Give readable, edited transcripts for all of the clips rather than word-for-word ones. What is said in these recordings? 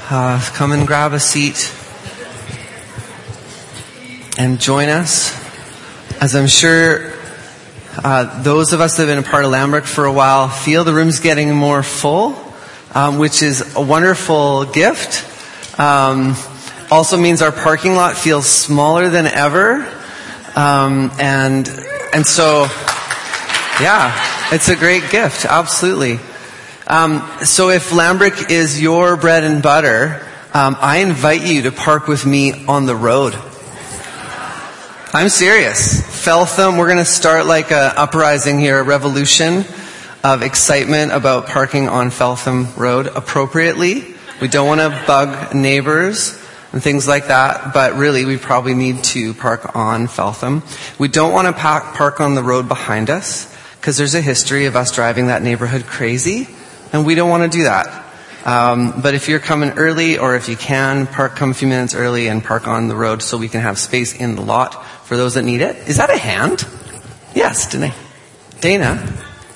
come and grab a seat and join us. As I'm sure those of us that have been a part of Lambrook for a while feel the room's getting more full, which is a wonderful gift. Also means our parking lot feels smaller than ever. And so, yeah, it's a great gift. Absolutely. So if Lambrook is your bread and butter, I invite you to park with me on the road. I'm serious. Feltham, we're going to start like a uprising here, a revolution of excitement about parking on Feltham Road appropriately. We don't want to bug neighbors and things like that, but really we probably need to park on Feltham. We don't want to park on the road behind us because there's a history of us driving that neighborhood crazy, and we don't want to do that. But if you're coming early, or if you can, come a few minutes early and park on the road so we can have space in the lot for those that need it. Is that a hand? Yes, Dana. Dana?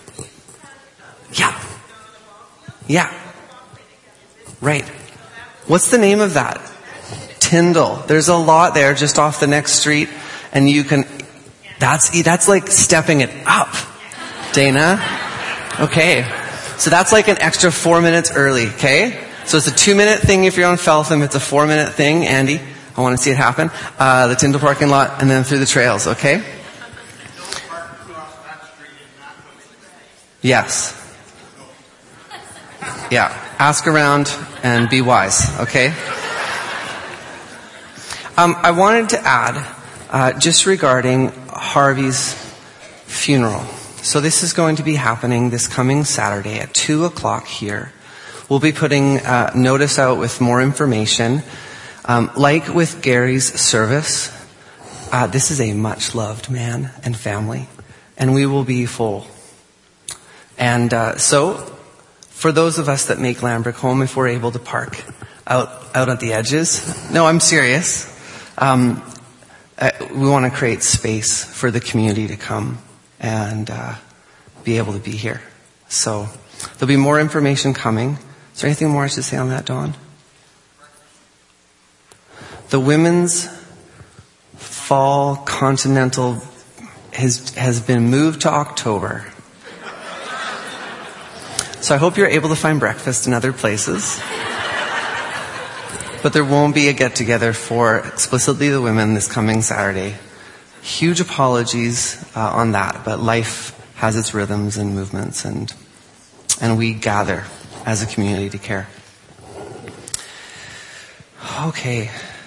Yeah. Right. What's the name of that? Tyndall. There's a lot there just off the next street, and you can, that's like stepping it up, Dana. Okay. So that's like an extra 4 minutes early, okay? So it's a 2-minute thing if you're on Feltham. It's a 4-minute thing. Andy, I want to see it happen. The Tyndall parking lot and then through the trails, okay? Yes. Yeah. Ask around and be wise, okay? I wanted to add, just regarding Harvey's funeral. So this is going to be happening this coming Saturday at 2:00 here. We'll be putting notice out with more information. Like with Gary's service, this is a much-loved man and family, and we will be full. And so, for those of us that make Lambrook home, if we're able to park out at the edges, no, I'm serious. We want to create space for the community to come and be able to be here. So there'll be more information coming. Is there anything more I should say on that, Dawn? The Women's Fall Continental has been moved to October. So I hope you're able to find breakfast in other places. But there won't be a get-together for explicitly the women this coming Saturday. Huge apologies on that, but life has its rhythms and movements, and we gather as a community to care. Okay.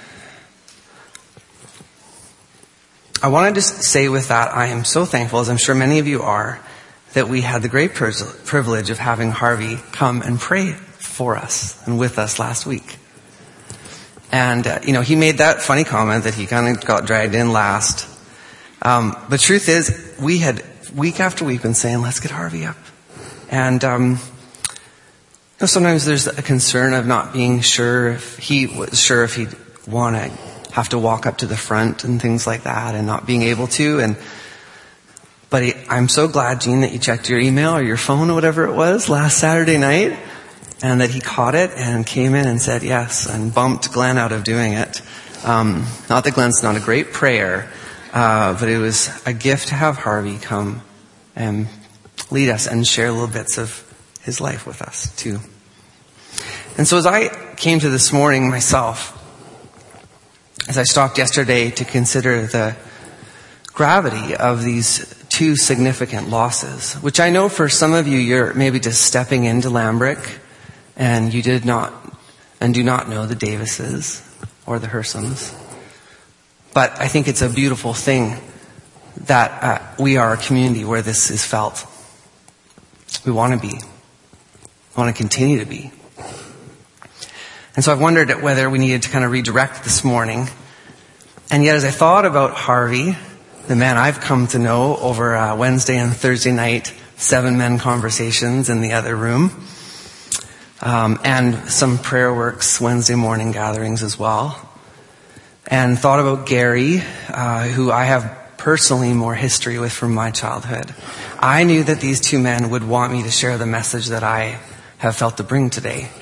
I wanted to say with that, I am so thankful, as I'm sure many of you are, that we had the great privilege of having Harvey come and pray for us and with us last week. And, he made that funny comment that he kind of got dragged in last. The truth is, we had week after week been saying, let's get Harvey up. And sometimes there's a concern of not being sure if he'd want to have to walk up to the front and things like that, and not being able to. But I'm so glad, Gene, that you checked your email or your phone or whatever it was last Saturday night, and that he caught it and came in and said yes, and bumped Glenn out of doing it. Not that Glenn's not a great prayer, but it was a gift to have Harvey come and lead us and share little bits of his life with us too. And so as I came to this morning myself, as I stopped yesterday to consider the gravity of these two significant losses, which I know for some of you, you're maybe just stepping into Lambrook and you do not know the Davises or the Hersons. But I think it's a beautiful thing that we are a community where this is felt. We want to be. We want to continue to be. And so I wondered whether we needed to kind of redirect this morning. And yet as I thought about Harvey, the man I've come to know over Wednesday and Thursday night 7-men conversations in the other room, and some prayer works Wednesday morning gatherings as well, and thought about Gary, who I have personally more history with from my childhood. I knew that these two men would want me to share the message that I have felt to bring today.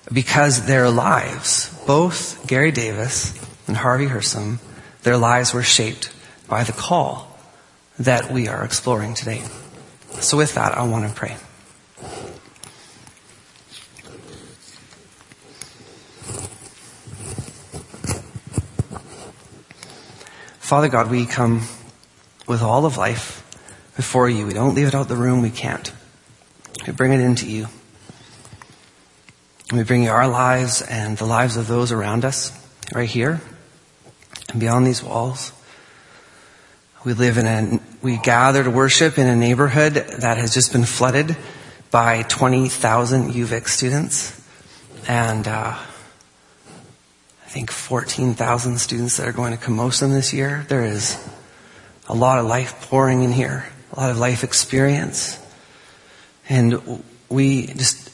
because their lives, both Gary Davis and Harvey Hersom, their lives were shaped by the call that we are exploring today. So with that, I want to pray. Father God, we come with all of life before you. We don't leave it out the room. We can't. We bring it into you. We bring you our lives and the lives of those around us right here and beyond these walls. We gather to worship in a neighborhood that has just been flooded by 20,000 UVic students and I think 14,000 students that are going to Camosun this year. There is a lot of life pouring in here, a lot of life experience. And we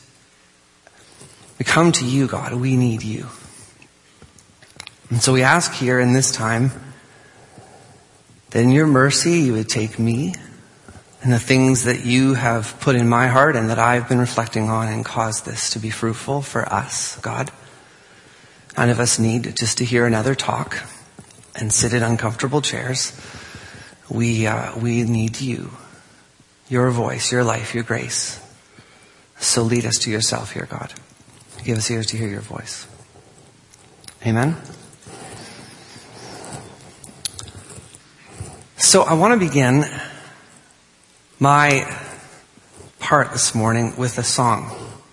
come to you, God. We need you. And so we ask here in this time that in your mercy you would take me and the things that you have put in my heart and that I've been reflecting on and cause this to be fruitful for us, God. None of us need just to hear another talk and sit in uncomfortable chairs. We need you, your voice, your life, your grace. So lead us to yourself here, God. Give us ears to hear your voice. Amen. So I want to begin my part this morning with a song.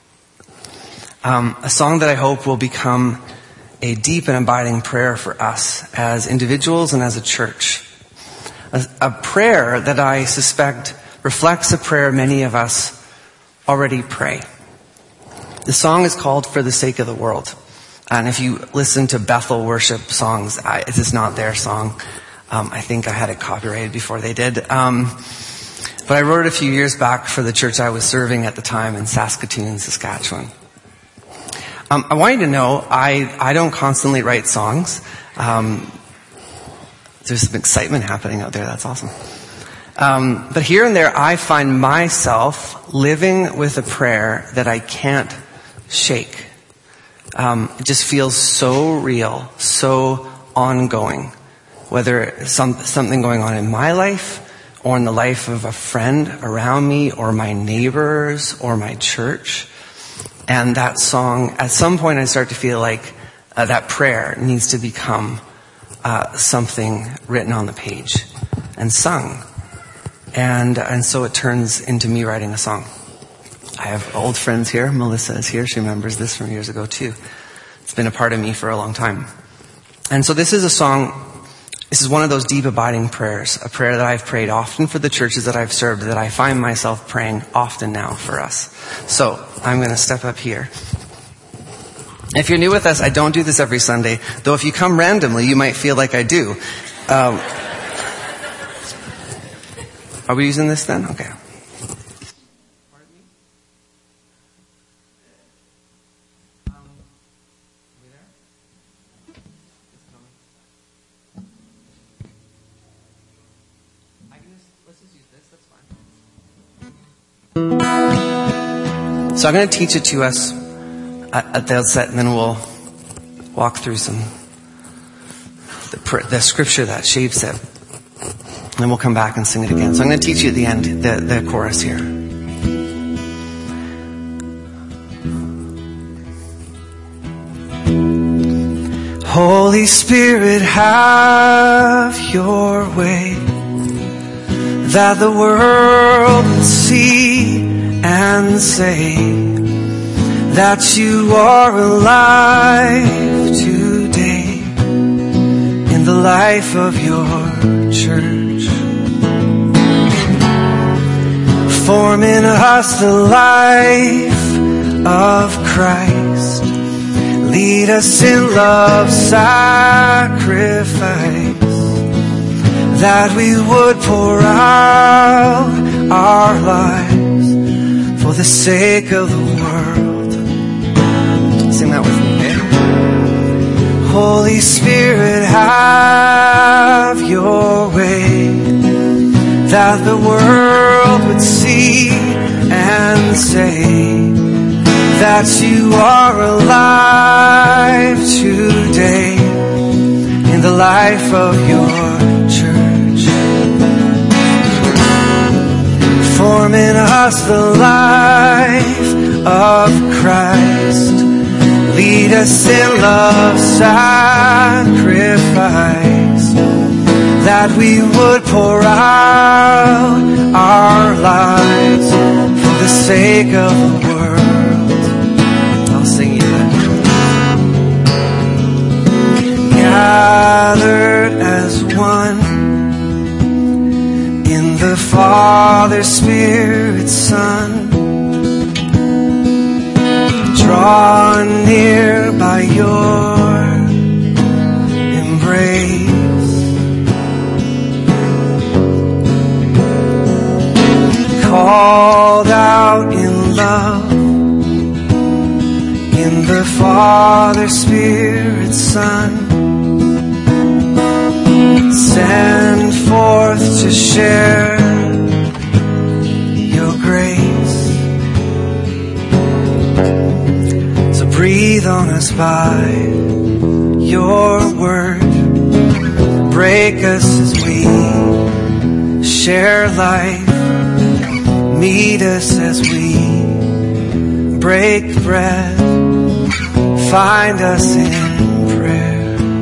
A song that I hope will become a deep and abiding prayer for us as individuals and as a church. A prayer that I suspect reflects a prayer many of us already pray. The song is called For the Sake of the World. And if you listen to Bethel worship songs, it is not their song. I think I had it copyrighted before they did. But I wrote it a few years back for the church I was serving at the time in Saskatoon, Saskatchewan. I want you to know I don't constantly write songs. There's some excitement happening out there. That's awesome. But here and there I find myself living with a prayer that I can't shake. It just feels so real, so ongoing. Whether something going on in my life or in the life of a friend around me or my neighbors or my church. And that song, at some point I start to feel like that prayer needs to become something written on the page and sung. And so it turns into me writing a song. I have old friends here. Melissa is here. She remembers this from years ago too. It's been a part of me for a long time. And so this is a song. This is one of those deep abiding prayers, a prayer that I've prayed often for the churches that I've served, that I find myself praying often now for us. So I'm going to step up here. If you're new with us, I don't do this every Sunday, though if you come randomly, you might feel like I do. Are we using this then? Okay. So I'm going to teach it to us at the outset, and then we'll walk through the scripture that shapes it. And then we'll come back and sing it again. So I'm going to teach you at the end the chorus here. Holy Spirit, have your way, that the world will see and say that you are alive today in the life of your church. Form in us the life of Christ. Lead us in love sacrifice, that we would pour out our lives for the sake of the world. Sing that with me, okay? Holy Spirit, have your way, that the world would see and say that you are alive today in the life of your church. Form in us the life of Christ. Lead us in love sacrifice, that we would pour out our lives for the sake of the world. I'll sing you that. Gathered as one in the Father, Spirit, Son, drawn near by your embrace, called out in love in the Father, Spirit, Son, send forth to share your grace. So breathe on us by your word. Break us as we share life. Meet us as we break bread. Find us in prayer.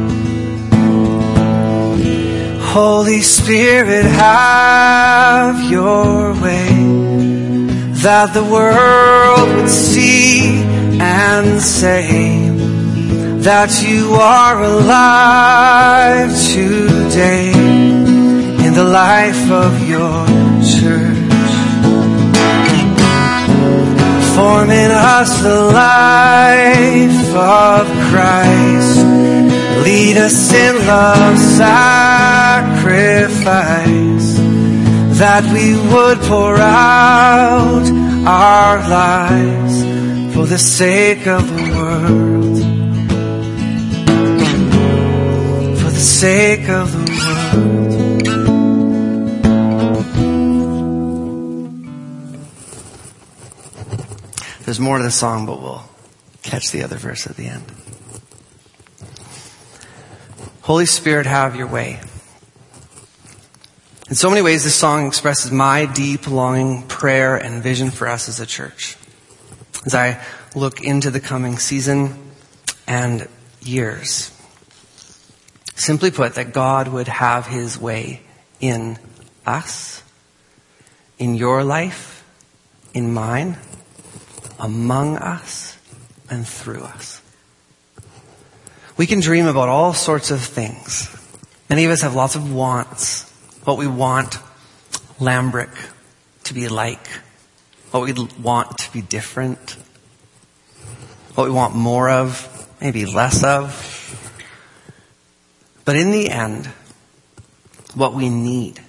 Holy Spirit, have your way, that the world would see and say that you are alive today in the life of your church. Form in us the life of Christ. Lead us in love sacrifice, that we would pour out our lives for the sake of the world. For the sake of the world. There's more to the song, but we'll catch the other verse at the end. Holy Spirit, have your way. In so many ways, this song expresses my deep longing, prayer, and vision for us as a church. As I look into the coming season and years. Simply put, that God would have his way in us, in your life, in mine, among us, and through us. We can dream about all sorts of things. Many of us have lots of wants. What we want Lambrick to be like. What we want to be different. What we want more of, maybe less of. But in the end, what we need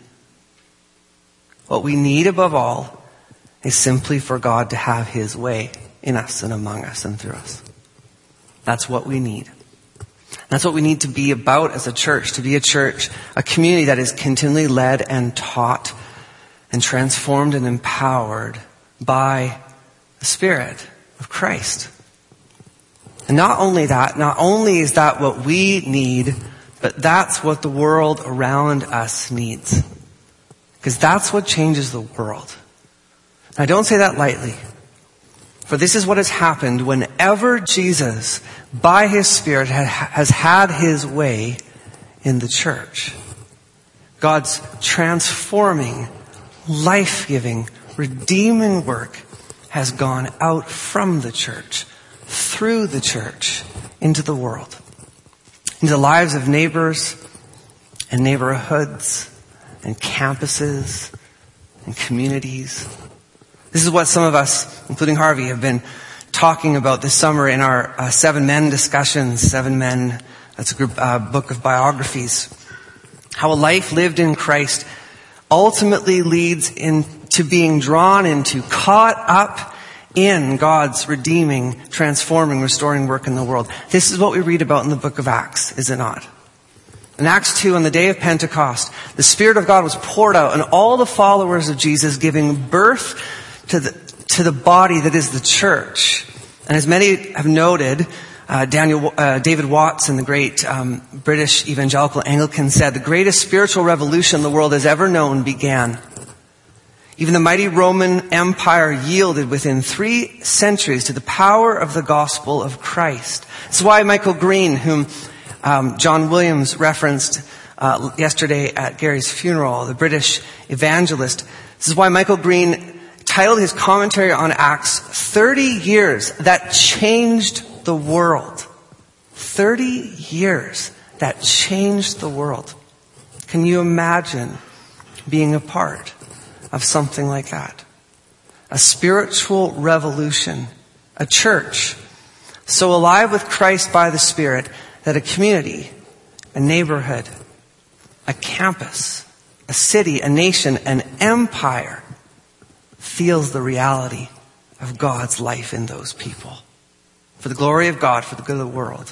above all, is simply for God to have his way in us and among us and through us. That's what we need. That's what we need to be about as a church, to be a church, a community that is continually led and taught and transformed and empowered by the Spirit of Christ. And not only is that what we need, but that's what the world around us needs. Because that's what changes the world. I don't say that lightly, for this is what has happened whenever Jesus, by his Spirit, has had his way in the church. God's transforming, life-giving, redeeming work has gone out from the church, through the church, into the world, into the lives of neighbors and neighborhoods and campuses and communities. This is what some of us, including Harvey, have been talking about this summer in our 7 Men discussions. 7 Men, that's a group book of biographies. How a life lived in Christ ultimately leads into being drawn into, caught up in God's redeeming, transforming, restoring work in the world. This is what we read about in the book of Acts, is it not? In Acts 2, on the day of Pentecost, the Spirit of God was poured out on all the followers of Jesus, giving birth to the body that is the church. And as many have noted, David Watson, the great British evangelical Anglican, said, "The greatest spiritual revolution the world has ever known began. Even the mighty Roman Empire yielded within 3 centuries to the power of the gospel of Christ." This is why Michael Green, whom John Williams referenced yesterday at Gary's funeral, the British evangelist, this is why Michael Green titled his commentary on Acts, 30 years that changed the world. 30 years that changed the world. Can you imagine being a part of something like that? A spiritual revolution. A church so alive with Christ by the Spirit that a community, a neighborhood, a campus, a city, a nation, an empire feels the reality of God's life in those people. For the glory of God, for the good of the world.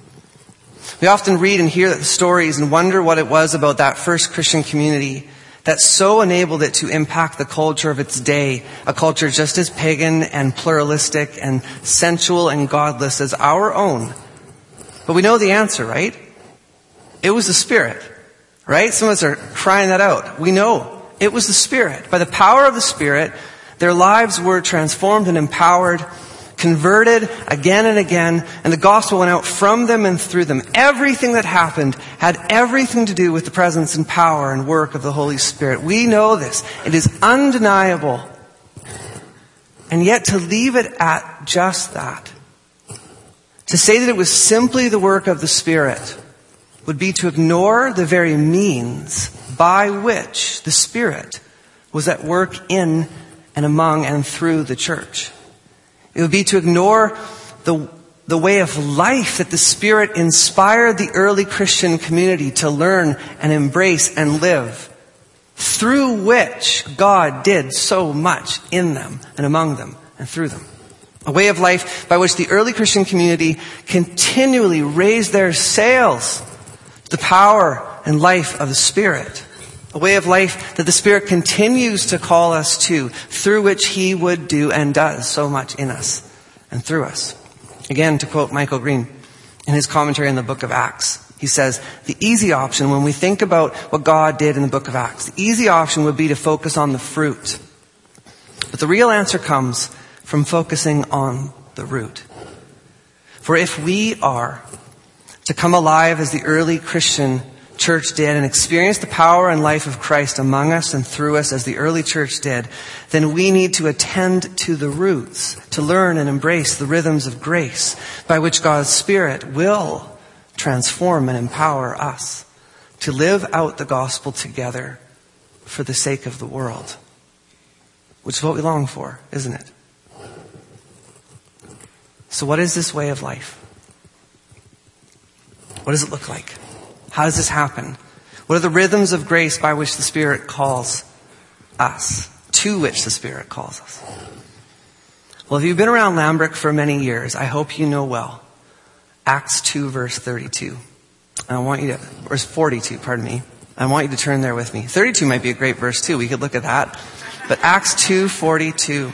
We often read and hear the stories and wonder what it was about that first Christian community that so enabled it to impact the culture of its day, a culture just as pagan and pluralistic and sensual and godless as our own. But we know the answer, right? It was the Spirit, right? Some of us are crying that out. We know it was the Spirit. By the power of the Spirit, their lives were transformed and empowered, converted again and again, and the gospel went out from them and through them. Everything that happened had everything to do with the presence and power and work of the Holy Spirit. We know this. It is undeniable. And yet to leave it at just that, to say that it was simply the work of the Spirit, would be to ignore the very means by which the Spirit was at work in and among and through the church. It would be to ignore the way of life that the Spirit inspired the early Christian community to learn and embrace and live, through which God did so much in them and among them and through them. A way of life by which the early Christian community continually raised their sails to the power and life of the Spirit. A way of life that the Spirit continues to call us to, through which He would do and does so much in us and through us. Again, to quote Michael Green in his commentary on the book of Acts, he says, "The easy option when we think about what God did in the book of Acts, the easy option would be to focus on the fruit. But the real answer comes from focusing on the root. For if we are to come alive as the early Christian church did and experience the power and life of Christ among us and through us as the early church did, then we need to attend to the roots, to learn and embrace the rhythms of grace by which God's Spirit will transform and empower us to live out the gospel together for the sake of the world." Which is what we long for, isn't it? So what is this way of life? What does it look like? How does this happen? What are the rhythms of grace by which the Spirit calls us? To which the Spirit calls us? Well, if you've been around Lambrick for many years, I hope you know well Acts 2 verse 32. And I want you to, verse 42, pardon me. I want you to turn there with me. 32 might be a great verse too. We could look at that. But Acts 2:42.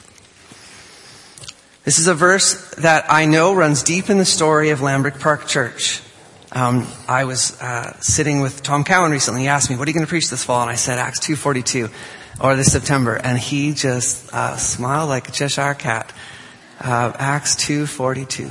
This is a verse that I know runs deep in the story of Lambrick Park Church. I was sitting with Tom Cowan recently. He asked me, "What are you going to preach this fall?" And I said, Acts 2:42, or this September. And he just smiled like a Cheshire cat. Acts 2:42.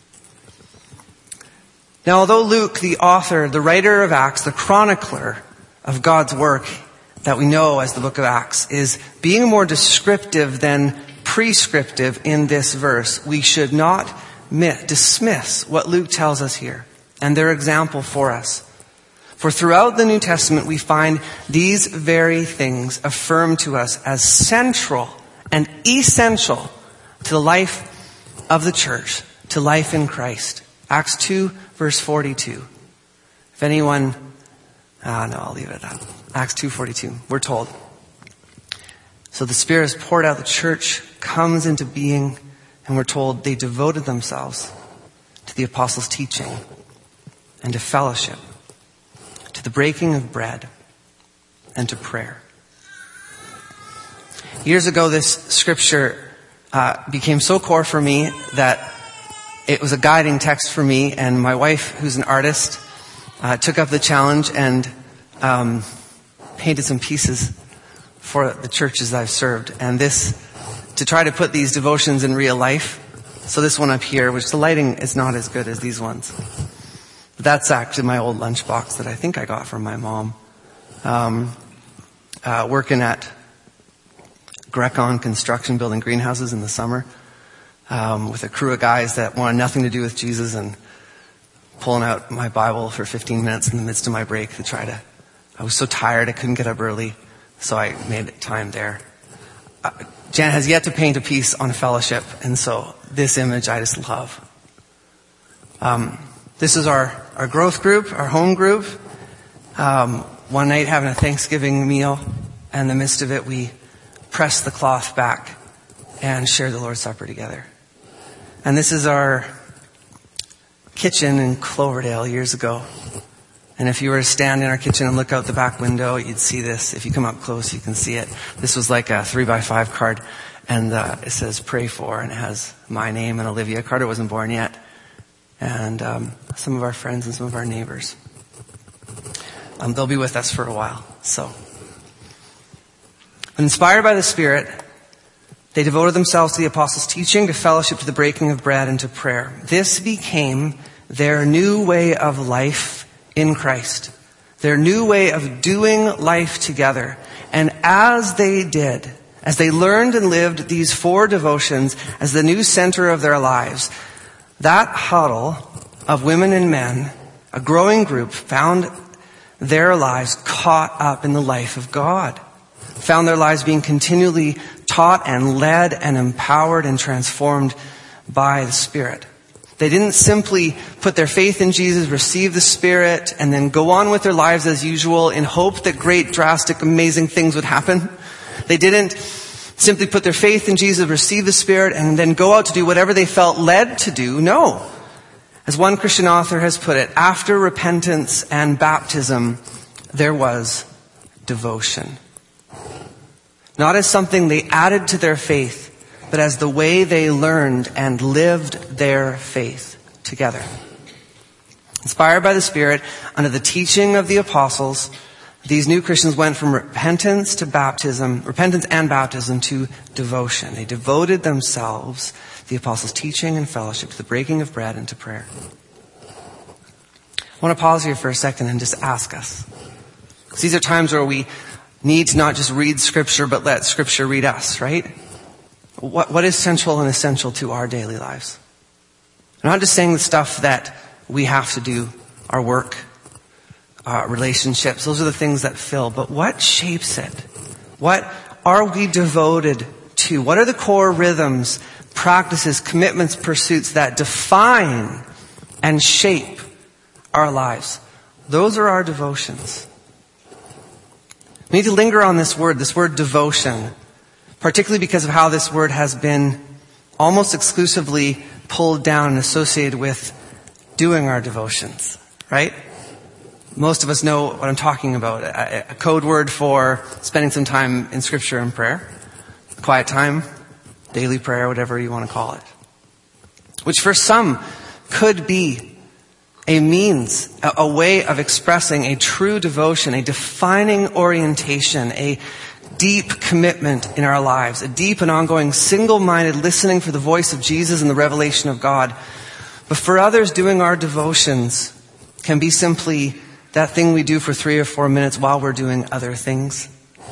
Now, although Luke, the author, the writer of Acts, the chronicler of God's work that we know as the book of Acts, is being more descriptive than prescriptive in this verse, we should not dismiss what Luke tells us here and their example for us. For throughout the New Testament, we find these very things affirmed to us as central and essential to the life of the church, to life in Christ. Acts 2, verse 42. If anyone... no, I'll leave it at that. Acts 2:42. We're told. So the Spirit is poured out, the church comes into being, and we're told they devoted themselves to the apostles' teaching and to fellowship, to the breaking of bread, and to prayer. Years ago, this scripture became so core for me that it was a guiding text for me. And my wife, who's an artist, took up the challenge and painted some pieces for the churches I've served. And this, to try to put these devotions in real life. So this one up here, which the lighting is not as good as these ones. But that's actually my old lunchbox that I think I got from my mom. Working at Grecon Construction, building greenhouses in the summer, with a crew of guys that wanted nothing to do with Jesus, and pulling out my Bible for 15 minutes in the midst of my break to try to, I was so tired I couldn't get up early, so I made time there. Jan has yet to paint a piece on fellowship, and so this image I just love. This is our growth group, our home group. One night having a Thanksgiving meal, and in the midst of it we pressed the cloth back and shared the Lord's Supper together. And this is our kitchen in Cloverdale years ago. And if you were to stand in our kitchen and look out the back window, you'd see this. If you come up close, you can see it. This was like a 3x5 card, and it says pray for, and it has my name and Olivia. Carter wasn't born yet. And some of our friends and some of our neighbors. They'll be with us for a while. So, inspired by the Spirit, they devoted themselves to the apostles' teaching, to fellowship, to the breaking of bread, and to prayer. This became their new way of life in Christ. Their new way of doing life together. And as they did, as they learned and lived these 4 devotions as the new center of their lives, that huddle of women and men, a growing group, found their lives caught up in the life of God. Found their lives being continually taught and led and empowered and transformed by the Spirit. They didn't simply put their faith in Jesus, receive the Spirit, and then go on with their lives as usual in hope that great, drastic, amazing things would happen. They didn't simply put their faith in Jesus, receive the Spirit, and then go out to do whatever they felt led to do. No. As one Christian author has put it, after repentance and baptism, there was devotion. Not as something they added to their faith, but as the way they learned and lived their faith together. Inspired by the Spirit, under the teaching of the apostles, these new Christians went from repentance and baptism to devotion. They devoted themselves to the apostles' teaching and fellowship, to the breaking of bread, and to prayer. I want to pause here for a second and just ask us. Because these are times where we need to not just read Scripture, but let Scripture read us, right? What is central and essential to our daily lives? I'm not just saying the stuff that we have to do, our work, relationships, those are the things that fill, but what shapes it? What are we devoted to? What are the core rhythms, practices, commitments, pursuits that define and shape our lives? Those are our devotions. We need to linger on this word devotion, particularly because of how this word has been almost exclusively pulled down and associated with doing our devotions, right? Most of us know what I'm talking about. A code word for spending some time in Scripture and prayer. Quiet time, daily prayer, whatever you want to call it. Which for some could be a means, a way of expressing a true devotion, a defining orientation, a deep commitment in our lives, a deep and ongoing single-minded listening for the voice of Jesus and the revelation of God. But for others, doing our devotions can be simply that thing we do for 3 or 4 minutes while we're doing other things.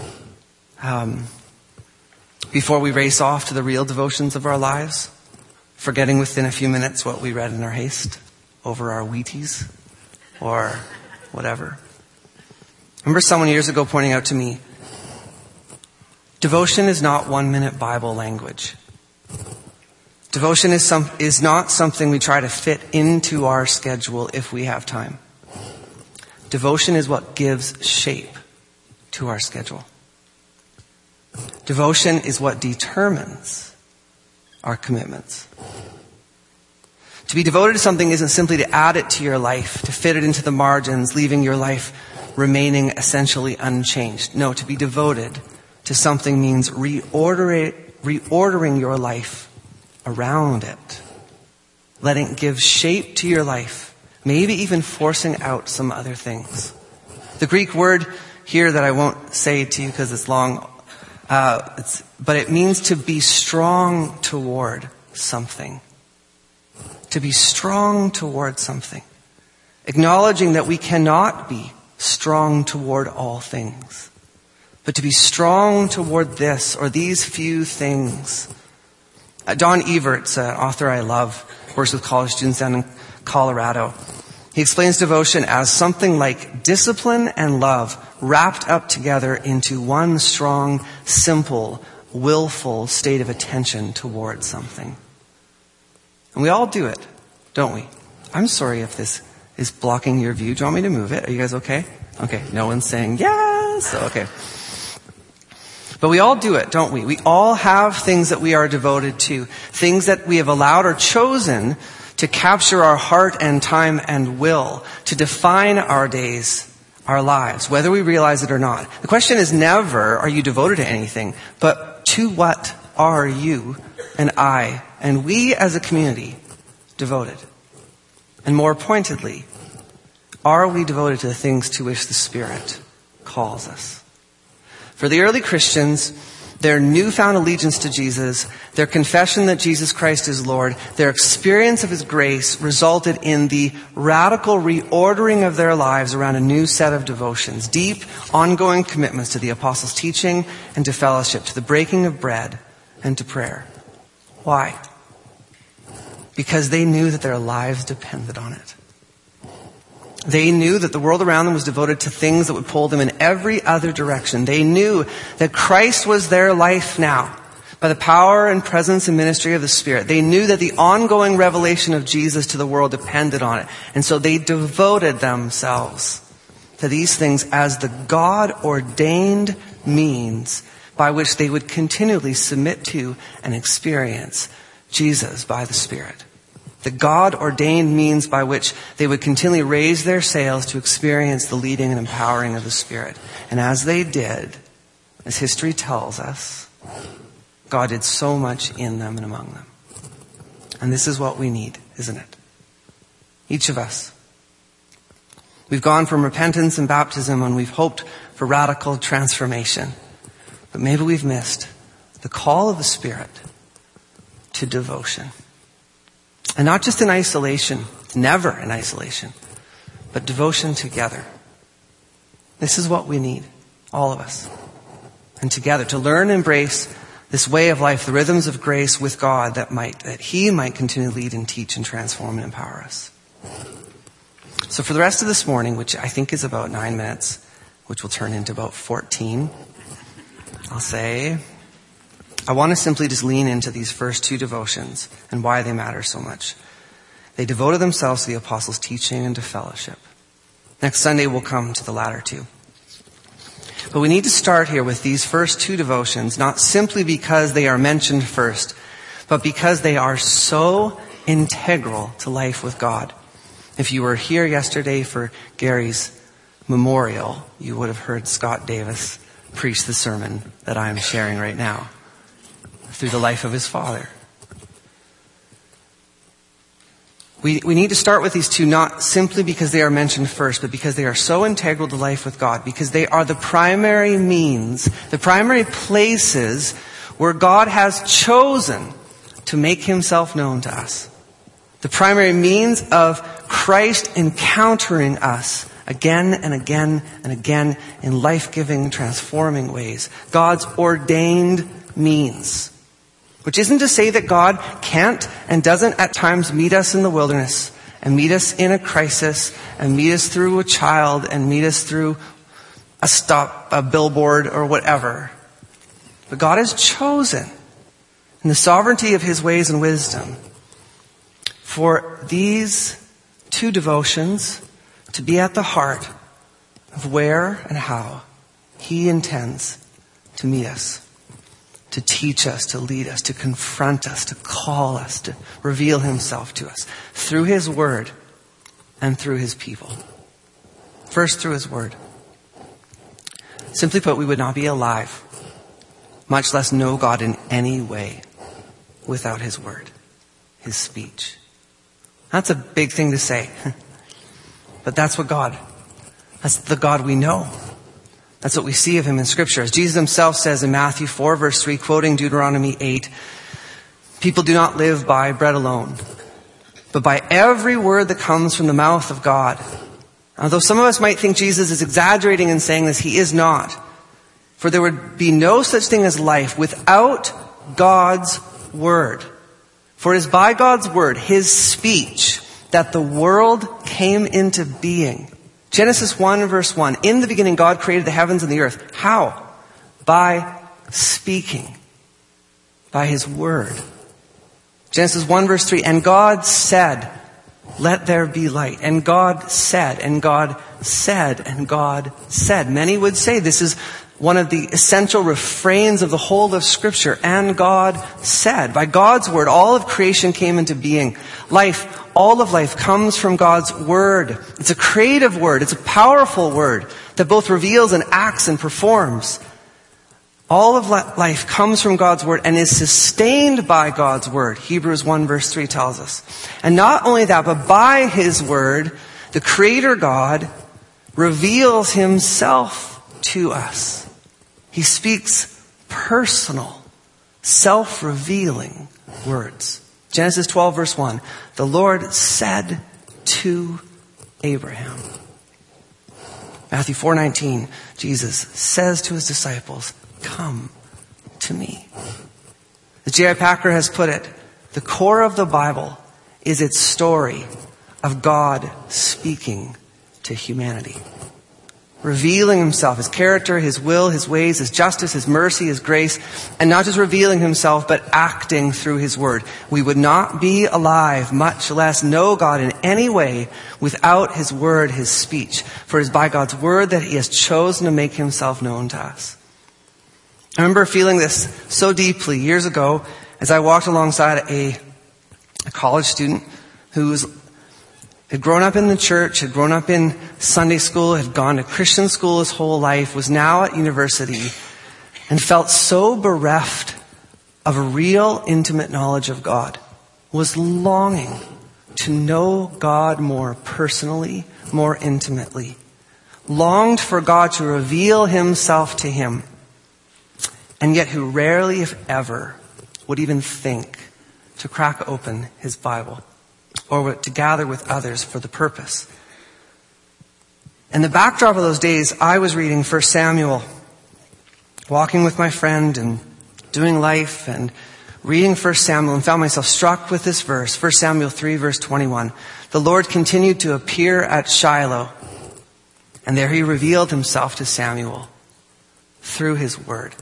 Before we race off to the real devotions of our lives, forgetting within a few minutes what we read in our haste over our Wheaties or whatever. I remember someone years ago pointing out to me, devotion is not 1-minute Bible language. Devotion is not something we try to fit into our schedule if we have time. Devotion is what gives shape to our schedule. Devotion is what determines our commitments. To be devoted to something isn't simply to add it to your life, to fit it into the margins, leaving your life remaining essentially unchanged. No, to be devoted to something means reorienting reordering your life around it. Letting it give shape to your life. Maybe even forcing out some other things. The Greek word here that I won't say to you because it's long, but it means to be strong toward something. To be strong toward something. Acknowledging that we cannot be strong toward all things. But to be strong toward this or these few things. Don Everts, an author I love, works with college students down in Colorado. He explains devotion as something like discipline and love wrapped up together into one strong, simple, willful state of attention towards something. And we all do it, don't we? I'm sorry if this is blocking your view. Do you want me to move it? Are you guys okay? Okay, no one's saying yes. Okay. But we all do it, don't we? We all have things that we are devoted to, things that we have allowed or chosen to capture our heart and time and will, to define our days, our lives, whether we realize it or not. The question is never, are you devoted to anything, but to what are you and I and we as a community devoted? And more pointedly, are we devoted to the things to which the Spirit calls us? For the early Christians, their newfound allegiance to Jesus, their confession that Jesus Christ is Lord, their experience of His grace resulted in the radical reordering of their lives around a new set of devotions, deep, ongoing commitments to the apostles' teaching and to fellowship, to the breaking of bread and to prayer. Why? Because they knew that their lives depended on it. They knew that the world around them was devoted to things that would pull them in every other direction. They knew that Christ was their life now by the power and presence and ministry of the Spirit. They knew that the ongoing revelation of Jesus to the world depended on it. And so they devoted themselves to these things as the God-ordained means by which they would continually submit to and experience Jesus by the Spirit. The God-ordained means by which they would continually raise their sails to experience the leading and empowering of the Spirit. And as they did, as history tells us, God did so much in them and among them. And this is what we need, isn't it? Each of us. We've gone from repentance and baptism and we've hoped for radical transformation. But maybe we've missed the call of the Spirit to devotion. And not just in isolation, never in isolation, but devotion together. This is what we need, all of us. And together, to learn and embrace this way of life, the rhythms of grace with God that He might continue to lead and teach and transform and empower us. So for the rest of this morning, which I think is about 9 minutes, which will turn into about 14, I'll say, I want to simply just lean into these first two devotions and why they matter so much. They devoted themselves to the apostles' teaching and to fellowship. Next Sunday we'll come to the latter two. But we need to start here with these first two devotions, not simply because they are mentioned first, but because they are so integral to life with God. If you were here yesterday for Gary's memorial, you would have heard Scott Davis preach the sermon that I am sharing right now, through the life of his father. We need to start with these two not simply because they are mentioned first, but because they are so integral to life with God, because they are the primary means, the primary places where God has chosen to make Himself known to us. The primary means of Christ encountering us again and again and again in life-giving, transforming ways. God's ordained means. Which isn't to say that God can't and doesn't at times meet us in the wilderness and meet us in a crisis and meet us through a child and meet us through a billboard or whatever. But God has chosen in the sovereignty of His ways and wisdom for these two devotions to be at the heart of where and how He intends to meet us. To teach us, to lead us, to confront us, to call us, to reveal Himself to us through His Word and through His people. First, through His Word. Simply put, we would not be alive, much less know God in any way without his word, his speech. That's a big thing to say. But that's the God we know. That's what we see of him in Scripture. As Jesus himself says in Matthew 4, verse 3, quoting Deuteronomy 8, people do not live by bread alone, but by every word that comes from the mouth of God. Although some of us might think Jesus is exaggerating in saying this, he is not. For there would be no such thing as life without God's word. For it is by God's word, his speech, that the world came into being. Genesis 1 verse 1. In the beginning God created the heavens and the earth. How? By speaking. By his word. Genesis 1 verse 3. And God said, let there be light. And God said, and God said, and God said. Many would say this is one of the essential refrains of the whole of Scripture. And God said. By God's word, all of creation came into being. Life, all of life comes from God's word. It's a creative word. It's a powerful word that both reveals and acts and performs. All of life comes from God's word and is sustained by God's word. Hebrews 1 verse 3 tells us. And not only that, but by his word, the Creator God reveals himself to us. He speaks personal, self-revealing words. Genesis 12 verse 1. The Lord said to Abraham. Matthew 4:19. Jesus says to his disciples, come to me. As J.I. Packer has put it, the core of the Bible is its story of God speaking to humanity. Revealing himself, his character, his will, his ways, his justice, his mercy, his grace, and not just revealing himself, but acting through his word. We would not be alive, much less know God in any way without his word, his speech. For it is by God's word that he has chosen to make himself known to us. I remember feeling this so deeply years ago as I walked alongside a college student who had grown up in the church, had grown up in Sunday school, had gone to Christian school his whole life, was now at university, and felt so bereft of a real intimate knowledge of God, was longing to know God more personally, more intimately, longed for God to reveal himself to him, and yet who rarely, if ever, would even think to crack open his Bible or to gather with others for the purpose. In the backdrop of those days, I was reading 1 Samuel, walking with my friend and doing life and reading 1 Samuel, and found myself struck with this verse, 1 Samuel 3 verse 21. The Lord continued to appear at Shiloh, and there he revealed himself to Samuel through his word.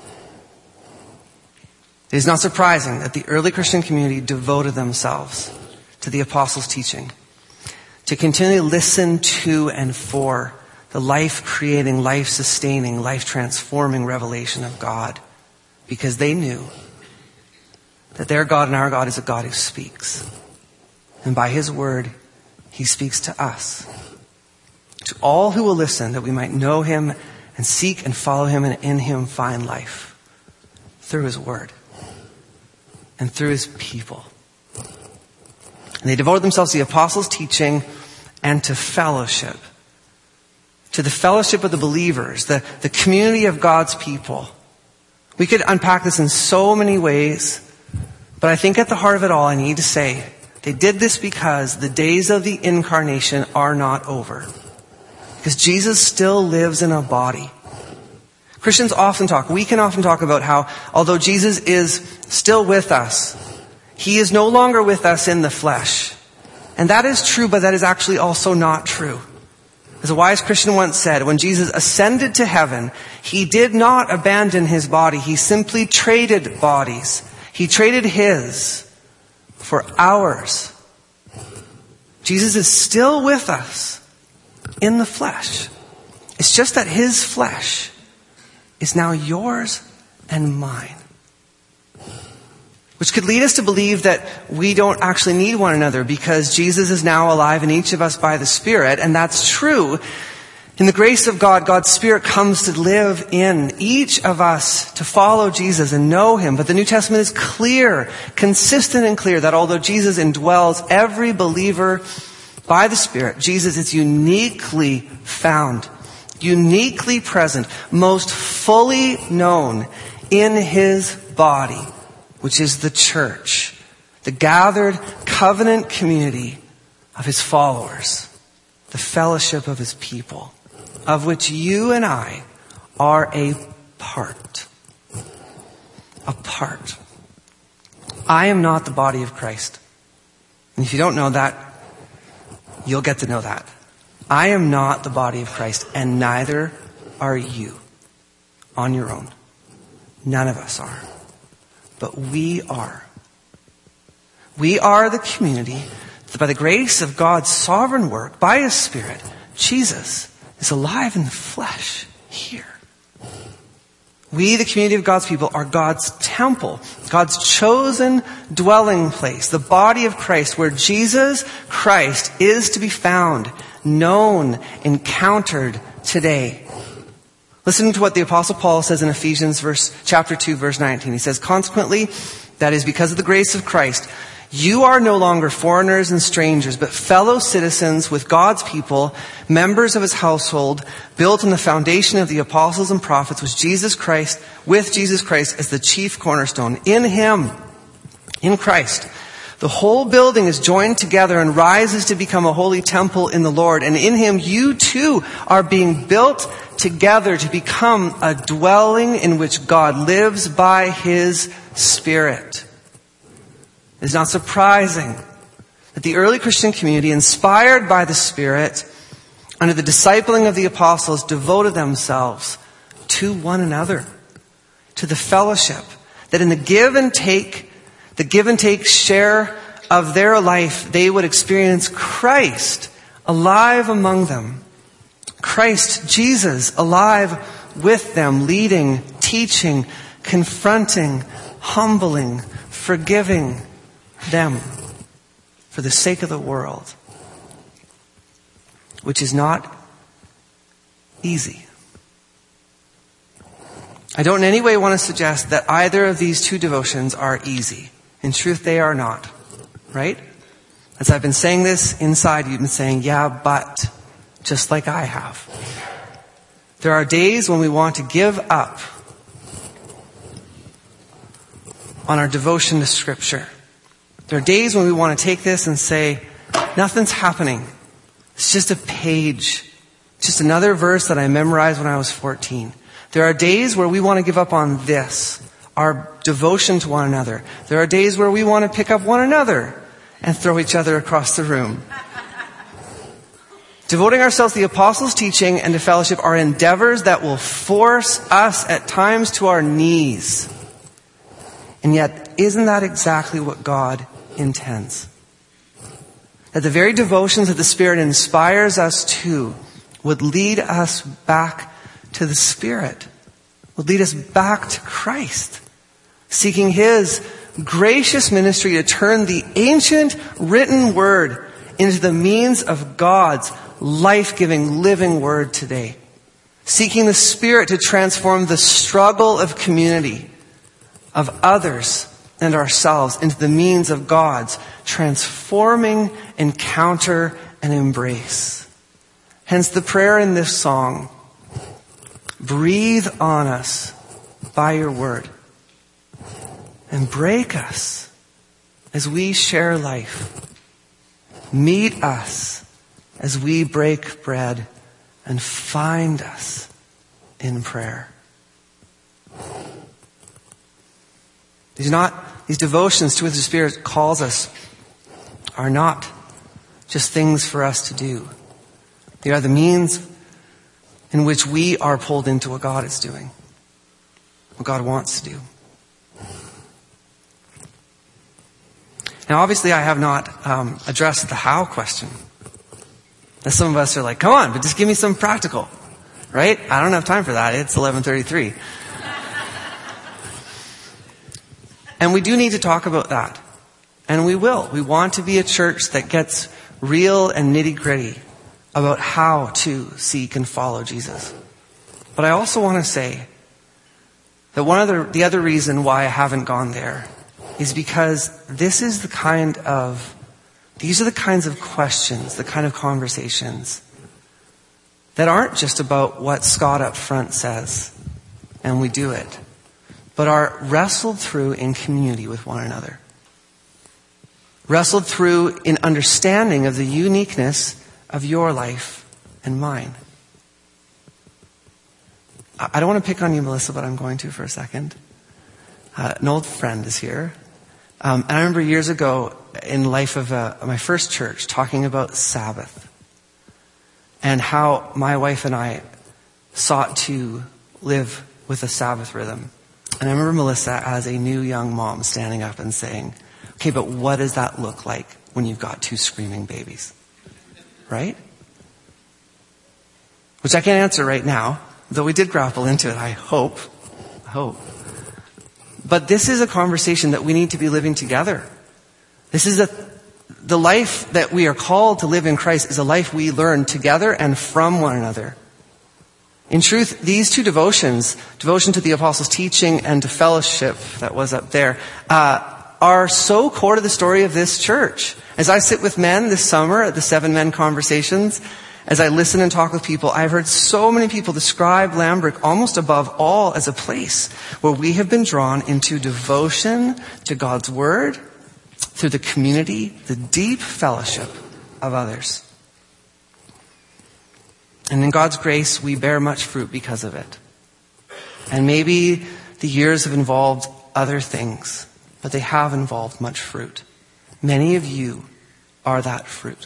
It is not surprising that the early Christian community devoted themselves to the apostles' teaching, to continually listen to and for the life-creating, life-sustaining, life-transforming revelation of God, because they knew that their God and our God is a God who speaks. And by his word, he speaks to us, to all who will listen, that we might know him and seek and follow him and in him find life through his word and through his people. And they devoted themselves to the apostles' teaching and to fellowship. To the fellowship of the believers, the community of God's people. We could unpack this in so many ways, but I think at the heart of it all, I need to say, they did this because the days of the incarnation are not over. Because Jesus still lives in a body. Christians we can often talk about how, although Jesus is still with us, he is no longer with us in the flesh. And that is true, but that is actually also not true. As a wise Christian once said, when Jesus ascended to heaven, he did not abandon his body. He simply traded bodies. He traded his for ours. Jesus is still with us in the flesh. It's just that his flesh is now yours and mine. Which could lead us to believe that we don't actually need one another because Jesus is now alive in each of us by the Spirit. And that's true In the grace of God, God's Spirit comes to live in each of us to follow Jesus and know Him. But the New Testament is clear, consistent and clear, that although Jesus indwells every believer by the Spirit, Jesus is uniquely found, uniquely present, most fully known in His body, which is the church, the gathered covenant community of His followers, the fellowship of His people, of which you and I are a part. A part. I am not the body of Christ. And if you don't know that, you'll get to know that. I am not the body of Christ, and neither are you on your own. None of us are. But we are. We are the community that by the grace of God's sovereign work, by His Spirit, Jesus is alive in the flesh here. We, the community of God's people, are God's temple, God's chosen dwelling place, the body of Christ, where Jesus Christ is to be found, known, encountered today. Listen to what the Apostle Paul says in Ephesians chapter 2, verse 19. He says, "Consequently, that is because of the grace of Christ, you are no longer foreigners and strangers, but fellow citizens with God's people, members of His household, built on the foundation of the apostles and prophets, with Jesus Christ as the chief cornerstone. In Him, in Christ, the whole building is joined together and rises to become a holy temple in the Lord. And in Him, you too are being built together to become a dwelling in which God lives by His Spirit." It is not surprising that the early Christian community, inspired by the Spirit, under the discipling of the apostles, devoted themselves to one another, to the fellowship, that in the give and take share of their life, they would experience Christ alive among them. Christ, Jesus, alive with them, leading, teaching, confronting, humbling, forgiving them for the sake of the world, which is not easy. I don't in any way want to suggest that either of these two devotions are easy. In truth, they are not. Right? As I've been saying this inside, you've been saying, yeah, but, just like I have. There are days when we want to give up on our devotion to Scripture. There are days when we want to take this and say, nothing's happening. It's just a page. Just another verse that I memorized when I was 14. There are days where we want to give up on this, our devotion to one another. There are days where we want to pick up one another and throw each other across the room. Devoting ourselves to the apostles' teaching and to fellowship are endeavors that will force us at times to our knees. And yet, isn't that exactly what God intends? That the very devotions that the Spirit inspires us to would lead us back to the Spirit, would lead us back to Christ, seeking His gracious ministry to turn the ancient written word into the means of God's life-giving living word today. Seeking the Spirit to transform the struggle of community, of others and ourselves, into the means of God's transforming encounter and embrace. Hence the prayer in this song, breathe on us by your word and break us as we share life. Meet us as we break bread and find us in prayer. These devotions to which the Spirit calls us are not just things for us to do. They are the means in which we are pulled into what God is doing, what God wants to do. Now, obviously, I have not addressed the how question. Now, some of us are like, come on, but just give me some practical, right? I don't have time for that. It's 11:33. And we do need to talk about that. And we will. We want to be a church that gets real and nitty-gritty about how to seek and follow Jesus. But I also want to say that the other reason why I haven't gone there is because these are the kinds of questions, the kind of conversations that aren't just about what Scott up front says and we do it, but are wrestled through in community with one another. Wrestled through in understanding of the uniqueness of your life and mine. I don't want to pick on you, Melissa, but I'm going to for a second. An old friend is here. And I remember years ago in the life of my first church talking about Sabbath and how my wife and I sought to live with a Sabbath rhythm. And I remember Melissa as a new young mom standing up and saying, okay, but what does that look like when you've got 2 screaming babies? Right? Which I can't answer right now, though we did grapple into it, I hope. But this is a conversation that we need to be living together. This is the life that we are called to live in Christ is a life we learn together and from one another. In truth, these 2 devotions, devotion to the apostles' teaching and to fellowship, that was up there, are so core to the story of this church. As I sit with men this summer at the 7 Men Conversations, as I listen and talk with people, I've heard so many people describe Lambrick almost above all as a place where we have been drawn into devotion to God's Word through the community, the deep fellowship of others. And in God's grace, we bear much fruit because of it. And maybe the years have involved other things, but they have involved much fruit. Many of you are that fruit.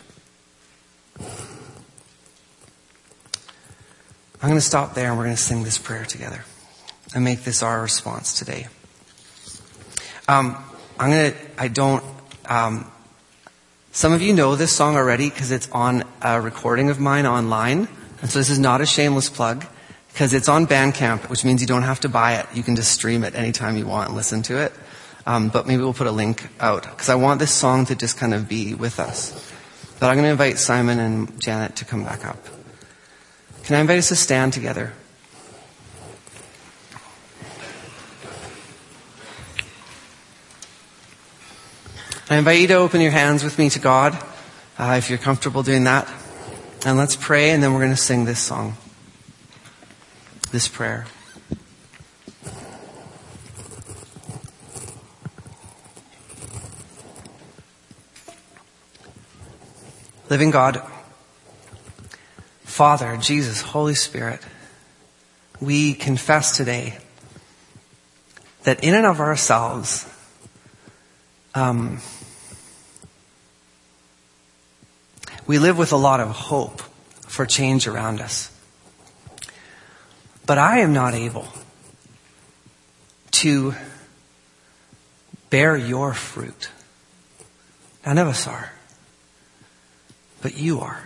I'm going to stop there and we're going to sing this prayer together and make this our response today. Some of you know this song already because it's on a recording of mine online. And so this is not a shameless plug because it's on Bandcamp, which means you don't have to buy it. You can just stream it anytime you want and listen to it. But maybe we'll put a link out because I want this song to just kind of be with us. But I'm going to invite Simon and Janet to come back up. Can I invite us to stand together? I invite you to open your hands with me to God, if you're comfortable doing that. And let's pray, and then we're going to sing this song, this prayer. Living God, Father, Jesus, Holy Spirit, we confess today that in and of ourselves, we live with a lot of hope for change around us. But I am not able to bear your fruit. None of us are. But you are.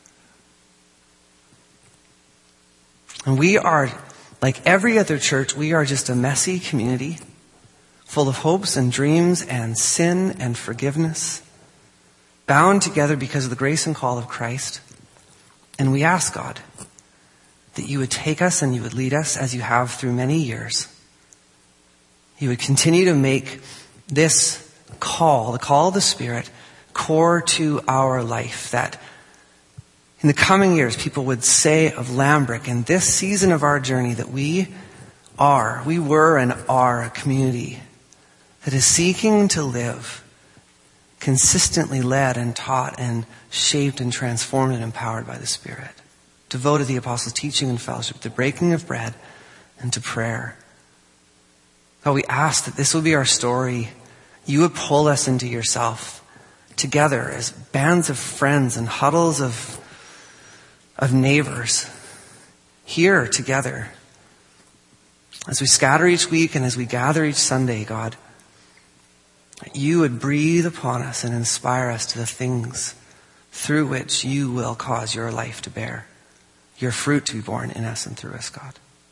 And we are, like every other church, we are just a messy community full of hopes and dreams and sin and forgiveness, bound together because of the grace and call of Christ. And we ask, God, that you would take us and you would lead us as you have through many years. You would continue to make this call, the call of the Spirit, core to our life, that in the coming years, people would say of Lambrick in this season of our journey that we were and are a community that is seeking to live consistently led and taught and shaped and transformed and empowered by the Spirit, devoted to the apostles' teaching and fellowship, the breaking of bread, and to prayer. God, we ask that this will be our story. You would pull us into yourself together as bands of friends and huddles of neighbors here together. As we scatter each week and as we gather each Sunday, God, you would breathe upon us and inspire us to the things through which you will cause your life to bear, your fruit to be born in us and through us, God.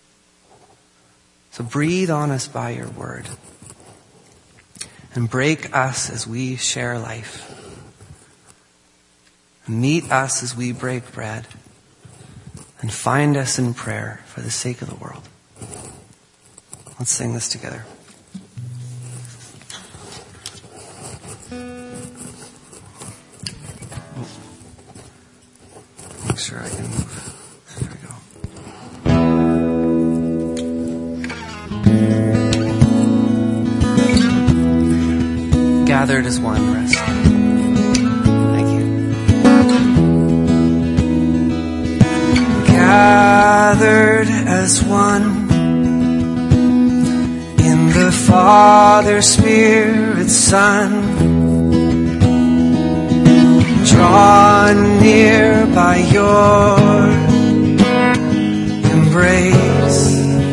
So breathe on us by your word and break us as we share life. Meet us as we break bread. And find us in prayer for the sake of the world. Let's sing this together. Make sure I can move. There we go. Gathered as one, rest. Thank you. Gathered as one in the Father, Spirit, Son, drawn near by your embrace,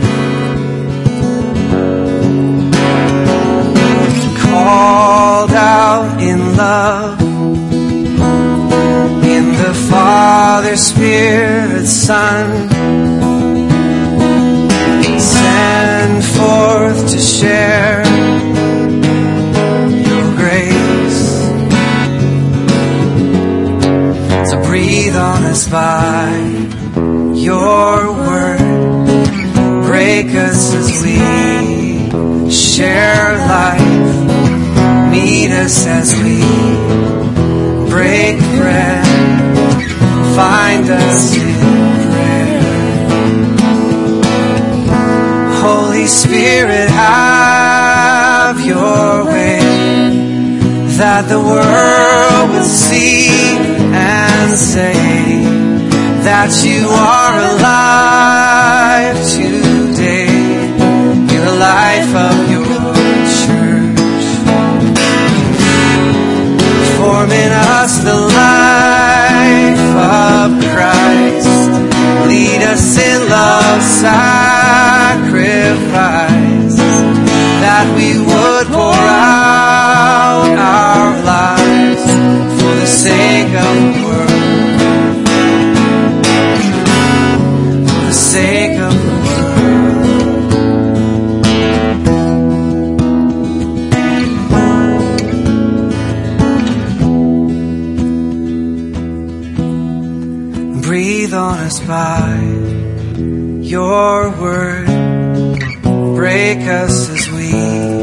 called out in love in the Father, Spirit, Son, send forth to share your grace. So breathe on us by your word. Break us as we share life. Meet us as we break bread. Find us in prayer. Holy Spirit, have your way, that the world will see and say that you are alive today in the life of your church. Form in us the life of Christ. Lead us in love sacrifice, that we would pour out our lives for the sake of the world. For the sake of the world. Breathe on us by your word. Break us as we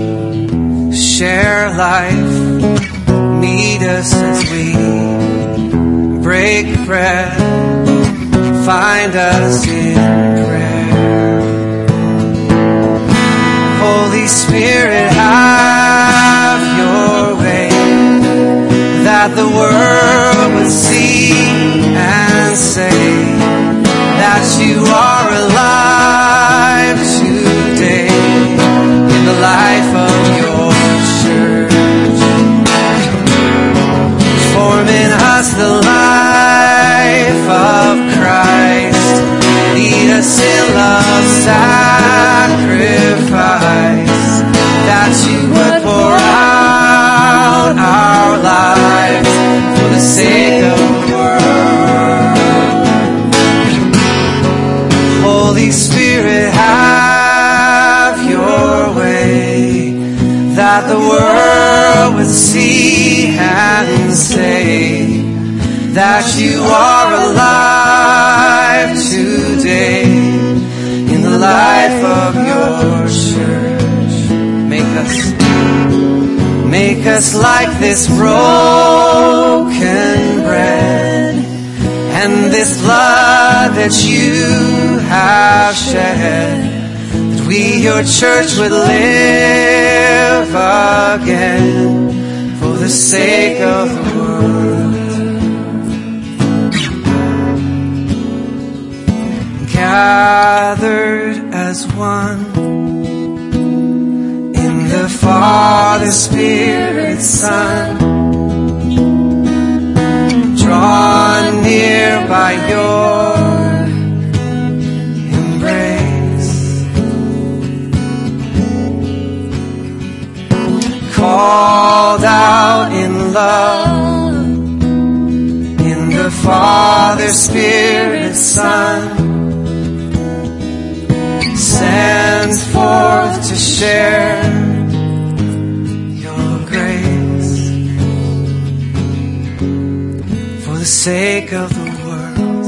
share life. Meet us as we break bread. Find us in prayer. Holy Spirit, have your way, that the world would see and say that you are alive today in the life of your church. Form in us the life of Christ. Lead us in love sacrifice, that you would pour out our lives for the sake of the world. Holy Spirit, have your way, that the world would see and say that you are alive today in the life of your church. Make us like this broken bread and this blood that you have shed, that we, your church, would live again for the sake of the world. Gathered as one in the Father, Spirit, Son, drawn near by your embrace, called out in love in the Father, Spirit, Son, sends forth to share your grace for the sake of the world.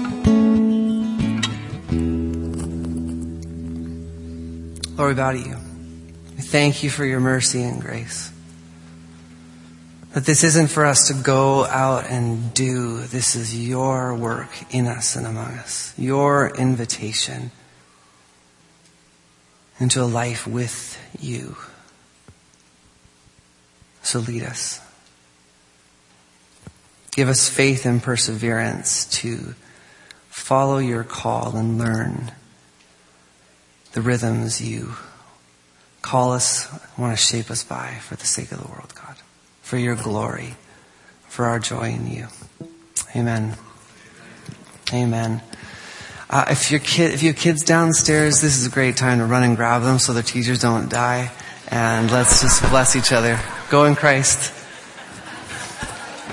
Lord, we bow to you. We thank you for your mercy and grace. That this isn't for us to go out and do. This is your work in us and among us. Your invitation into a life with you. So lead us. Give us faith and perseverance to follow your call and learn the rhythms you call us, want to shape us by for the sake of the world, God. For your glory, for our joy in you. Amen. Amen. If you have kids downstairs, this is a great time to run and grab them so their teachers don't die. And let's just bless each other. Go in Christ.